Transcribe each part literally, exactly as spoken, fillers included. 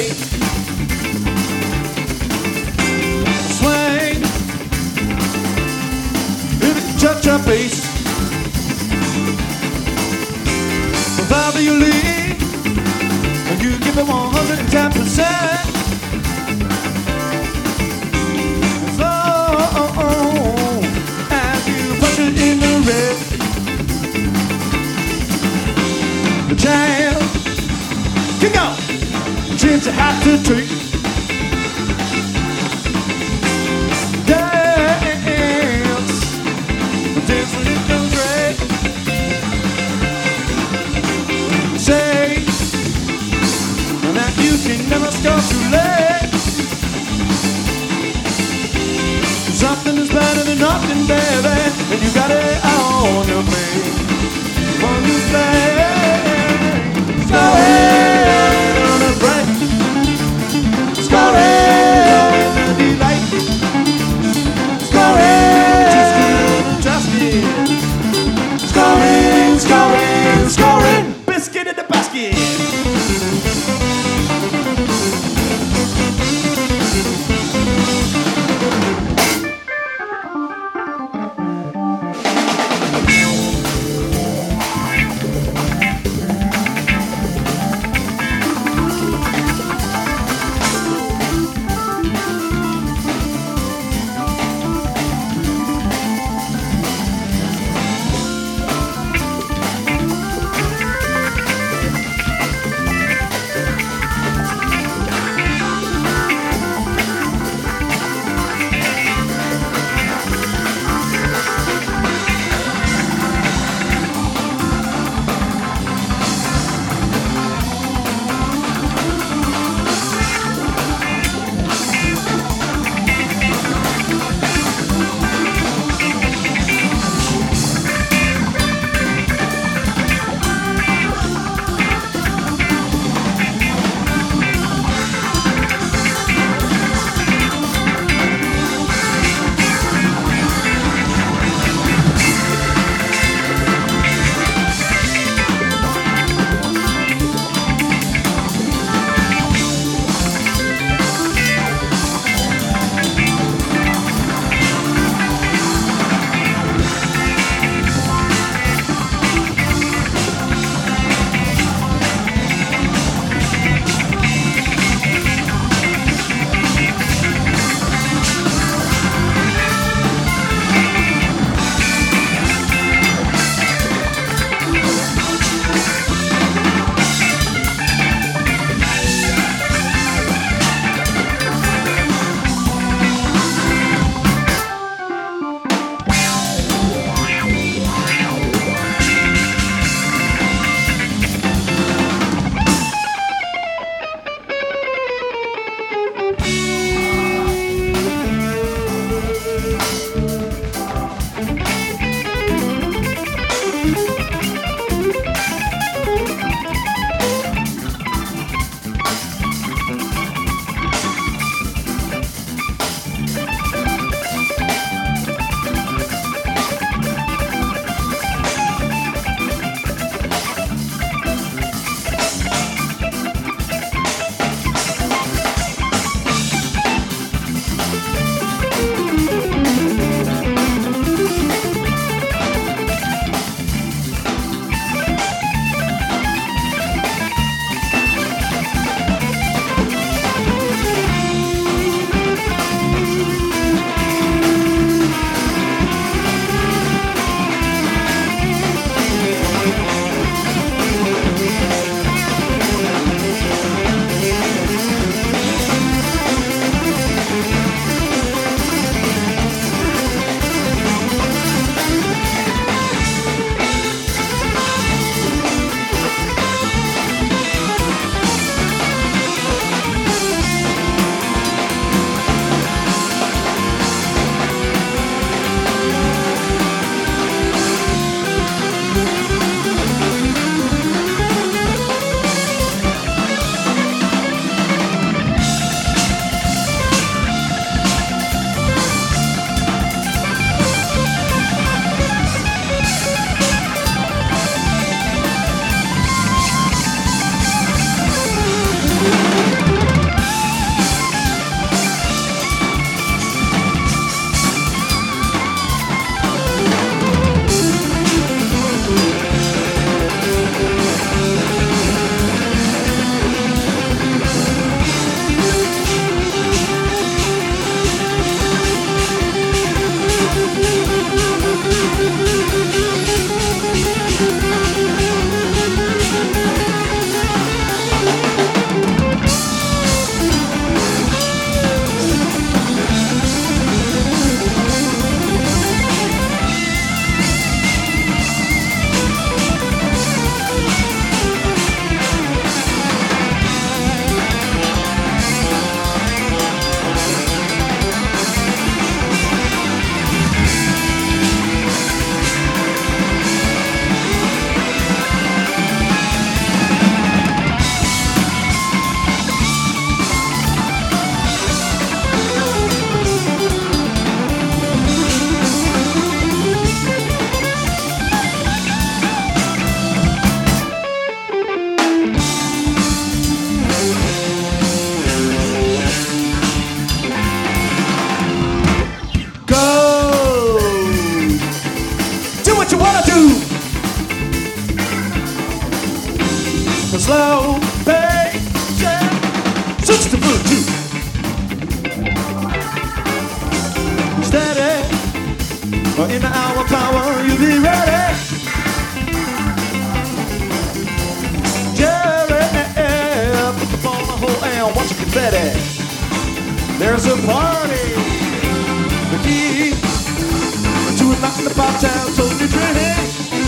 sway. Swing. If it can touch your face. Wherever you leave, you give it one hundred ten percent. So, as you push it in the red, the jam, kick out, chance you have to take. Dance, dance when it goes red. Say that you can never stop too late. Something is better than nothing, baby, and you got it on your face. When you play, scoring on the break, scoring in the delight, scoring just it, scoring, scoring, scoring, biscuit in the basket. slow pace. Switch to foot two. Steady, in the hour power, you'll be ready. Jerry, put the ball in the hole and watch it confetti. There's a party. The key to a night in the pop town, so you drink.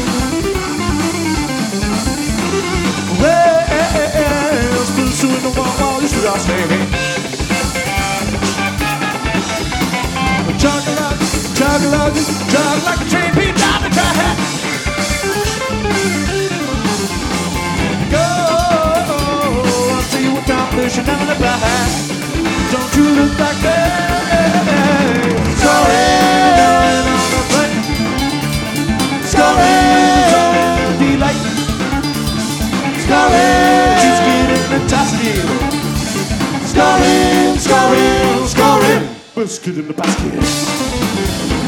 Well, pursuing the wall while you should stay. Chug a lug, chug a lug, chug like a train, beat down the track. Go, I'll see you with competition down the back. Don't you look like that? Scoring on the plane, scoring delight, scoring. She's getting the tasty. Scoring, scoring, scoring. Biscuit in the basket.